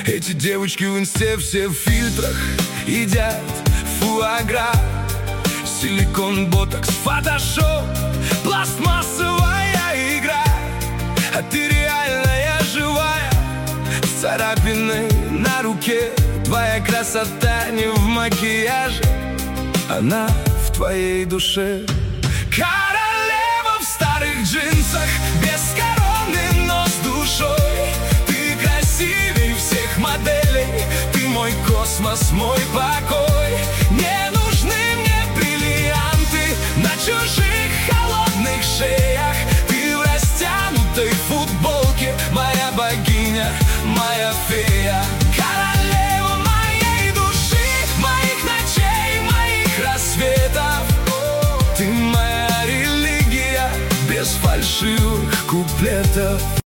Эти девочки в инсте все в фильтрах едят фуагра. Силикон, ботокс, фотошоп, пластмассовая игра. А ты реальная, живая, с царапиной на руке. Твоя красота не в макияже, она в твоей душе. Королева в старых джинсах, без короны, но с душой. Ты красивей всех моделей, ты мой космос, мой покой. Не нужны мне бриллианты на чужих холодных шеях. Ты в растянутой футболке, моя богиня, моя фея. Королева моей души, моих ночей, моих рассветов. Ты моя религия, без фальшивых куплетов.